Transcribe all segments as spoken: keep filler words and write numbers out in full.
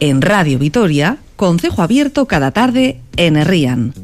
En Radio Vitoria, concejo abierto cada tarde en Herrían.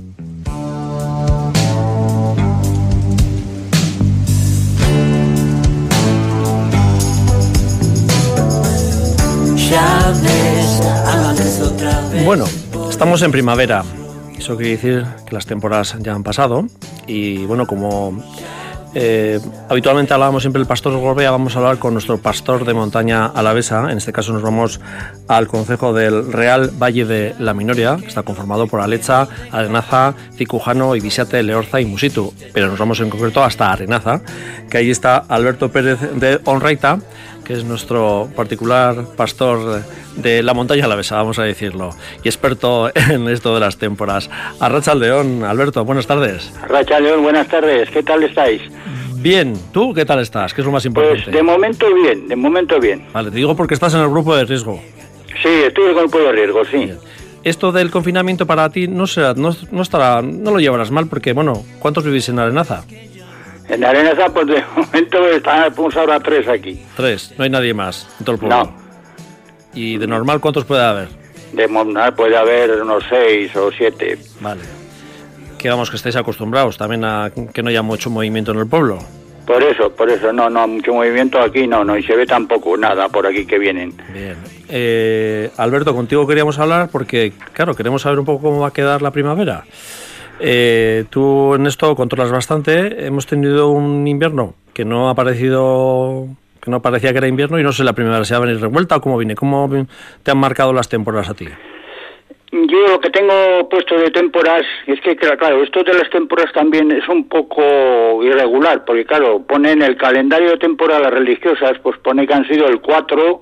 Bueno, estamos en primavera. Eso quiere decir que las temporadas ya han pasado. Y bueno, como eh, habitualmente hablábamos siempre del pastor Gorbea, vamos a hablar con nuestro pastor de montaña alavesa. En este caso nos vamos al concejo del Real Valle de la Minoria, que está conformado por Alecha, Arenaza, Cicujano, Ibixate, Leorza y Musitu. Pero nos vamos en concreto hasta Arenaza, que ahí está Alberto Pérez de Onraita, que es nuestro particular pastor de la montaña alavesa, vamos a decirlo, y experto en esto de las temporadas. Arratsaldeon, Alberto, buenas tardes. Arratsaldeon, buenas tardes, ¿qué tal estáis? Bien, ¿tú qué tal estás? ¿Qué es lo más importante? Pues de momento bien, de momento bien. Vale, te digo porque estás en el grupo de riesgo. Sí, estoy en el grupo de riesgo, sí. Bien. Esto del confinamiento para ti no será, no, no estará, no lo llevarás mal, porque bueno, ¿cuántos vivís en Arenaza? En Arenaza, pues de momento estamos ahora tres aquí. Tres, no hay nadie más en todo el pueblo. No. ¿Y de normal cuántos puede haber? De normal puede haber unos seis o siete. Vale. Que vamos, que estáis acostumbrados también a que no haya mucho movimiento en el pueblo. Por eso, por eso, no, no, mucho movimiento aquí no, no, y se ve tampoco nada por aquí que vienen. Bien. Eh, Alberto, contigo queríamos hablar porque, claro, queremos saber un poco cómo va a quedar la primavera. Eh, tú en esto controlas bastante. Hemos tenido un invierno que no ha parecido, que no parecía que era invierno, y no sé la primavera si va a venir revuelta o cómo viene. ¿Cómo te han marcado las temporadas a ti? Yo lo que tengo puesto de temporadas es que, claro, esto de las temporadas también es un poco irregular, porque claro, pone en el calendario de temporadas religiosas, pues pone que han sido el cuatro,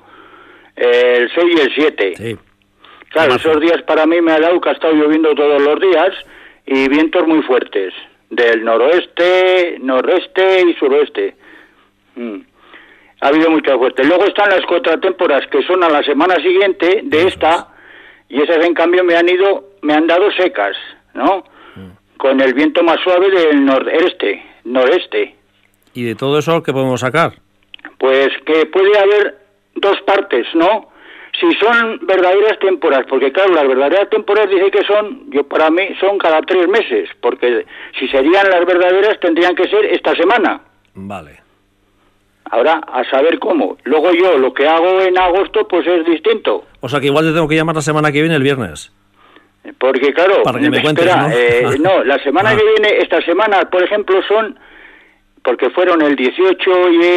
el seis y el siete. Sí. Claro, esos días para mí me ha dado que ha estado lloviendo todos los días y vientos muy fuertes, del noroeste, noreste y suroeste. Mm. Ha habido mucha fuerte. Luego están las contratemporadas que son a la semana siguiente de esta, y esas en cambio me han ido, me han dado secas, ¿no? Mm. Con el viento más suave del noreste, noreste. ¿Y de todo eso qué podemos sacar? Pues que puede haber dos partes, ¿no? Si son verdaderas temporadas, porque claro, las verdaderas temporadas dice que son, yo para mí son cada tres meses, porque si serían las verdaderas tendrían que ser esta semana. Vale. Ahora, a saber cómo. Luego yo, lo que hago en agosto, pues es distinto. O sea que igual te tengo que llamar la semana que viene, el viernes. Porque claro, para que me cuentes, espera, ¿no? Eh, no, la semana ah. que viene, esta semana, por ejemplo, son, porque fueron el dieciocho y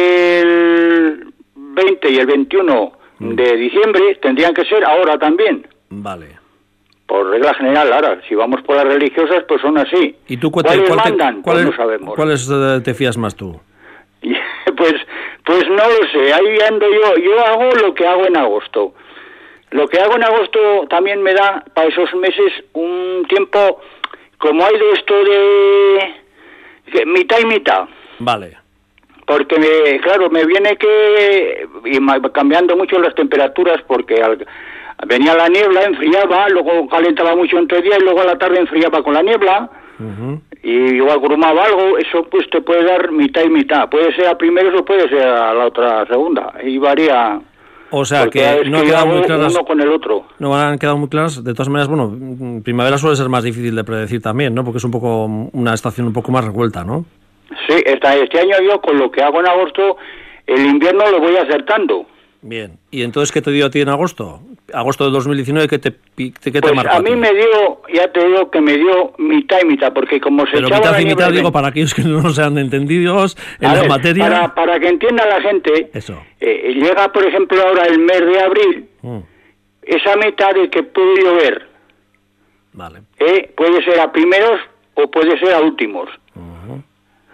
el veinte y el veintiuno de diciembre, tendrían que ser ahora también. Vale. Por regla general, ahora, si vamos por las religiosas, pues son así. ¿Y tú cuál ¿Cuáles cuál mandan? Te, cuál pues es, no sabemos. ¿Cuáles te, te fías más tú? pues, pues no lo sé, ahí ando yo, yo hago lo que hago en agosto. Lo que hago en agosto también me da, para esos meses, un tiempo, como hay de esto de, de mitad y mitad. Vale. Porque, me, claro, me viene que, y cambiando mucho las temperaturas, porque al, venía la niebla, enfriaba, luego calentaba mucho entre días y luego a la tarde enfriaba con la niebla, uh-huh. y igual grumaba algo, eso pues te puede dar mitad y mitad. Puede ser a primeros o puede ser a la otra segunda, y varía. O sea, que no han quedado muy claras. Uno con el otro. No han quedado muy claras. De todas maneras, bueno, primavera suele ser más difícil de predecir también, ¿no? Porque es un poco una estación un poco más revuelta, ¿no? Sí, esta, este año yo con lo que hago en agosto, el invierno lo voy acertando. Bien. ¿Y entonces qué te dio a ti en agosto? Agosto de dos mil diecinueve, ¿qué te, qué te pues marcó? A mí me dio, ya te digo que me dio mitad y mitad, porque como se Pero echaba mitad la y mitad, niebla, digo, para aquellos que no sean entendidos en a la ver, materia. Para, para que entienda la gente, eso. Eh, llega, por ejemplo, ahora el mes de abril, mm. esa mitad de que puede llover. Vale. Eh, puede ser a primeros o puede ser a últimos. Uh-huh.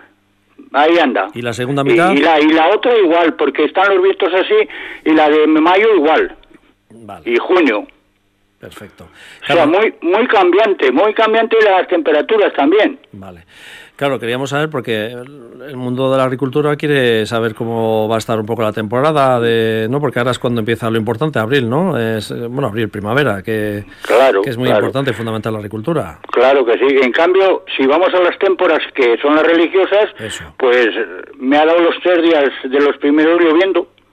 Ahí anda. ¿Y la segunda mitad? Y, y, la, y la otra igual, porque están los vientos así, y la de mayo igual. Vale. Y junio. Perfecto. Claro. O sea, muy muy cambiante, muy cambiante las temperaturas también. Vale. Claro, queríamos saber porque el mundo de la agricultura quiere saber cómo va a estar un poco la temporada, de no porque ahora es cuando empieza lo importante, abril, ¿no? Es bueno, abril, primavera, que, claro, que es muy claro. importante, fundamental la agricultura. Claro que sí. En cambio, si vamos a las temporadas que son las religiosas, Eso. pues me ha dado los tres días de los primeros lloviendo.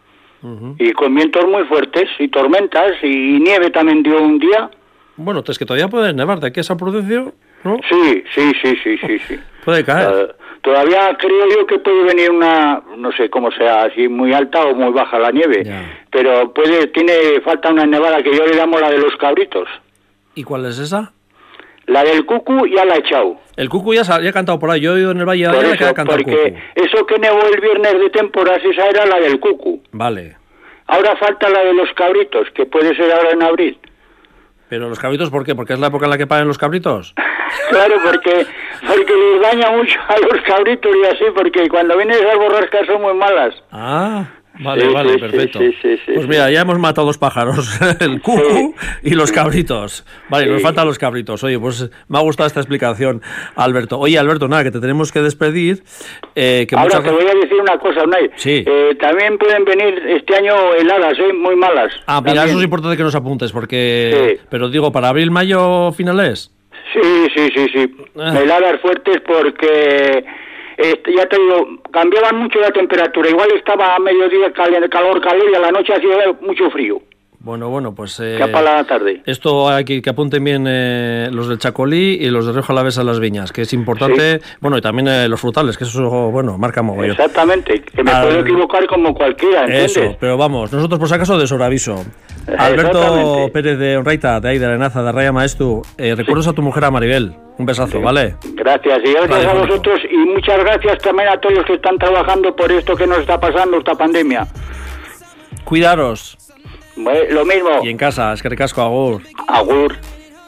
Uh-huh. Y con vientos muy fuertes y tormentas y nieve también dio un día. Bueno, es que todavía puede nevar de aquí a San Prudencio, ¿no? Sí, sí, sí, sí, sí, sí. Puede caer. Uh, todavía creo yo que puede venir una, no sé cómo sea, así muy alta o muy baja la nieve, ya. Pero puede, tiene, falta una nevada que yo le llamo la de los cabritos. ¿Y cuál es esa? La del cucu ya la he echado. El cucu ya, ya ha cantado por ahí, yo he oído en el Valle por de eso, que ha cantado porque el cucu. Eso que nevó el viernes de temporas, esa era la del cucu. Vale. Ahora falta la de los cabritos, que puede ser ahora en abril. ¿Pero los cabritos por qué? ¿Porque es la época en la que pagan los cabritos? Claro, porque porque les daña mucho a los cabritos y así, porque cuando vienen esas borrascas son muy malas. Ah, vale, sí, vale, sí, perfecto. Sí, sí, sí, pues mira, ya hemos matado dos pájaros, el cucu sí. y los cabritos. Vale, sí. Nos faltan los cabritos. Oye, pues me ha gustado esta explicación, Alberto. Oye, Alberto, nada, que te tenemos que despedir. Eh, que Ahora muchas... te voy a decir una cosa, Unai. Sí. Eh, también pueden venir este año heladas, ¿eh? Muy malas. Ah, mira, también. Eso es importante que nos apuntes, porque... Sí. Pero digo, ¿para abril, mayo, finales? Sí, sí, sí, sí. Ah. Heladas fuertes porque... Este, ya te digo, cambiaban mucho la temperatura. Igual estaba a mediodía calor, calor, calor y a la noche hacía mucho frío. Bueno, bueno, pues... Eh, ya para la tarde. Esto hay que, que apunten bien eh, los del Chacolí y los de Rioja Alavesa Las Viñas, que es importante. Sí. Bueno, y también eh, los frutales, que eso, bueno, marca mogollón. Exactamente, que me Al... puedo equivocar como cualquiera, ¿entiendes? Eso, pero vamos, nosotros por si acaso de sobreaviso. Alberto Pérez de Onraita, de ahí de la Enaza, de Raya Maestu, eh, recuerdos a tu mujer, a Maribel. Un besazo, sí. ¿Vale? Gracias, y gracias vale, a vosotros y muchas gracias también a todos los que están trabajando por esto que nos está pasando, esta pandemia. Cuidaros. Bueno, lo mismo. Y en casa, es que recasco, agur. Agur.